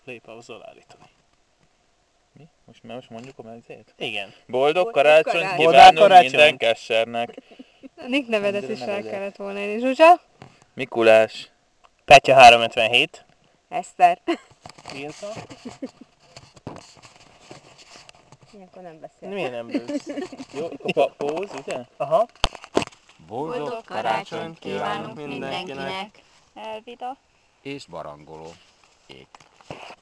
play pauzol állítani. Mi? Most mondjuk a mezét? Igen. Boldog karácsony Boldog kívánunk karácsony. minden kessernek. A Nick nevedet is rá nevedet. kellett volna írni. Zsuzsa? Mikulás. Petya 357. Eszter. Ilza. Ilyenkor nem beszél. Miért nem bősz? Jó, akkor póz, ugye? Aha. Boldog karácsonyt kívánunk mindenkinek! Elvida. És barangoló ég.